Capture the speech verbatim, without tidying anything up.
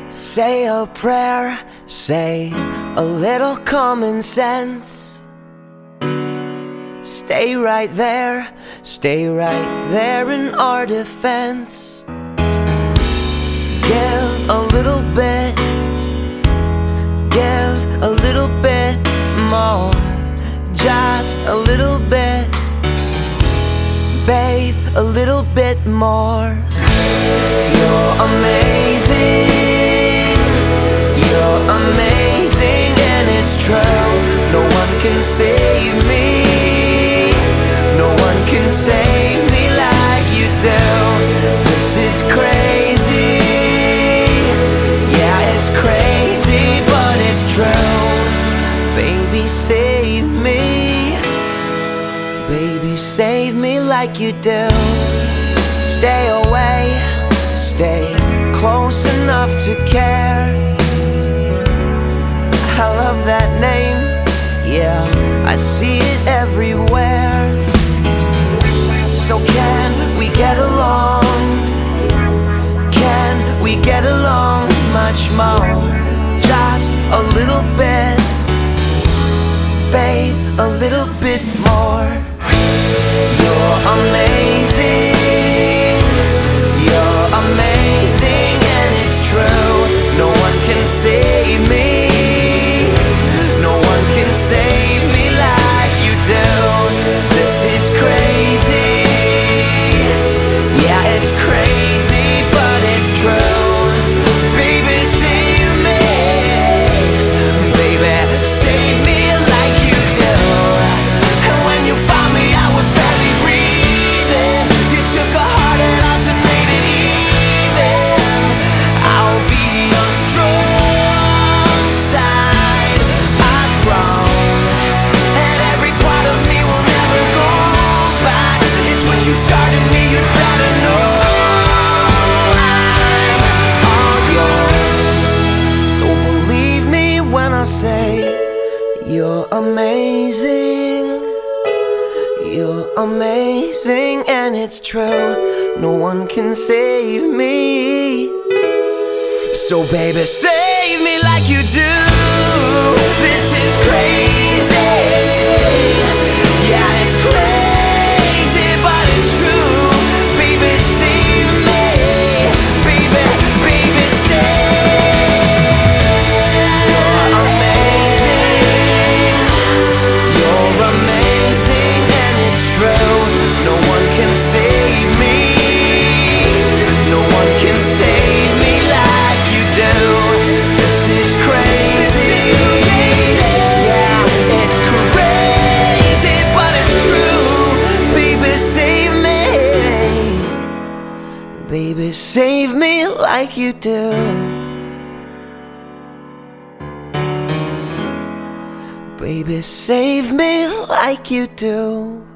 Say a prayer, say a little common sense. Stay right there, stay right there in our defense. Give a little bit, give a little bit more, just a little bit, babe, a little bit more. You're amazing, you're amazing, and it's true. No one can save me, no one can save me like you do. This is crazy, yeah, it's crazy, but it's true. Baby, save me, baby, save me like you do. Stay away, stay close enough to care. I love that name, yeah, I see it everywhere. So can we get along? Can we get along much more? Just a little bit, babe, a little bit more. You're amazing, you're amazing, and it's true. No one can save me, no one can save me like you do. This is crazy, yeah, it's crazy, but it's true. Baby, save me, baby, save me like you do. And when you found me, I was barely breathing. You took a heart and alternated even. I'll be your strong side. I've grown, and every part of me will never go back. It's what you started me, you better know. I'm all yours. So believe me when I say you're amazing, you're amazing, and it's true. No one can save me. So baby, save me like you do. This is crazy, yeah, it's crazy, but it's true. Baby, save me, baby, baby, save. You're amazing, you're amazing, and it's true. No one can save me, no one can save me like you do. This is crazy, yeah, it's crazy, but it's true. Baby, save me, baby, save me like you do. Baby, save me like you do.